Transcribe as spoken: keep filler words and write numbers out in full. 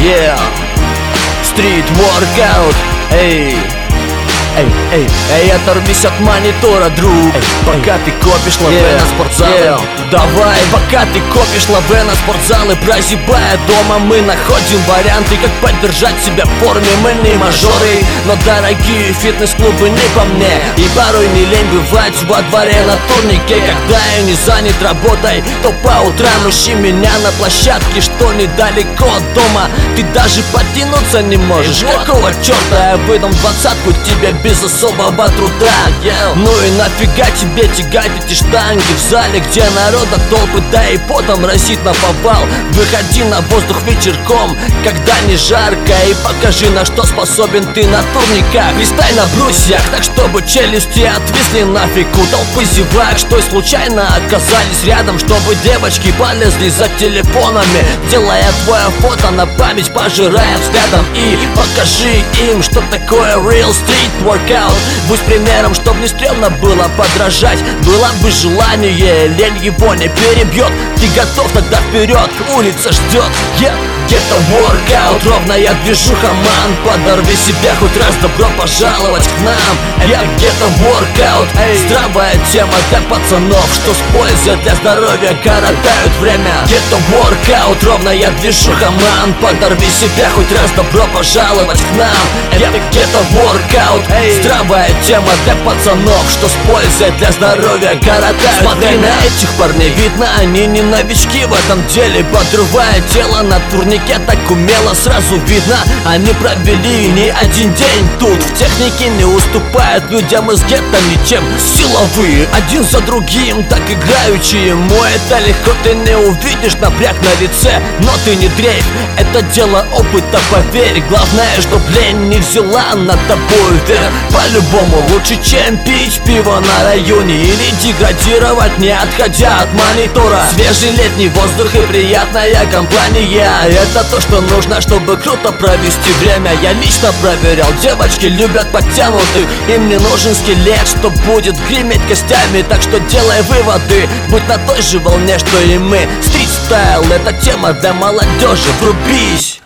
Yeah, Street Workout. Эй, эй, эй, эй, оторвись от монитора, друг. Эй, пока ты копишь лавы yeah, на спортзалы yeah. Давай, пока ты копишь лавы на спортзалы, прозябая дома, мы находим варианты, как поддержать себя в форме. Мы не мажоры, но дорогие фитнес-клубы не по мне. И порой не лень бывать во дворе на турнике. Когда я не занят работой, то по утрам ищи меня на площадке, что недалеко от дома. Ты даже подтянуться не можешь. Какого черта я выдам двадцатку тебе без особого труда? Yeah. Ну и нафига тебе тягать эти штанги в зале, где народа толпы, да и потом разит на повал. Выходи на воздух вечерком, когда не жарко, и покажи, на что способен ты на турниках. Листай на брусьях, так чтобы челюсти отвисли нафиг. У толпы зевак, что и случайно оказались рядом, чтобы девочки полезли за телефонами, делая твое фото на память, пожирая взглядом. И покажи им, что такое real street workout. Будь примером, чтоб не стрёмно было подражать. Было бы желание, лень его не перебьет. Ты готов, тогда вперед, улица ждет. Yeah. Где-то воркаут, ровная движуха, ман. Подорви себя хоть раз, добро пожаловать к нам. Я где-то воркаут, здравая тема для пацанов, что с пользой для здоровья коротают время. Где-то воркаут, ровная движуха, ман. Подорви себя хоть раз, добро пожаловать к нам. Я где-то воркаут, здравая тема для пацанов, что с пользой для здоровья коротают. Смотри время. На этих парней, видно, они не новички в этом деле. Подрывая тело на турнике так умело, сразу видно, они провели не один день тут. В технике не уступают людям из гетто ничем. Силовые, один за другим, так играющие. Мой это легко, ты не увидишь напряг на лице. Но ты не дрейф, это дело опыта, поверь. Главное, чтоб лень не взяла над тобой вверх. По-любому лучше, чем пить пиво на районе или деградировать, не отходя от монитора. Свежий летний воздух и приятная компания — это то, что нужно, чтобы круто провести время. Я лично проверял, девочки любят подтянутых. Им не нужен скелет, что будет греметь костями. Так что делай выводы, будь на той же волне, что и мы. Стрит стайл — это тема для молодежи, врубись.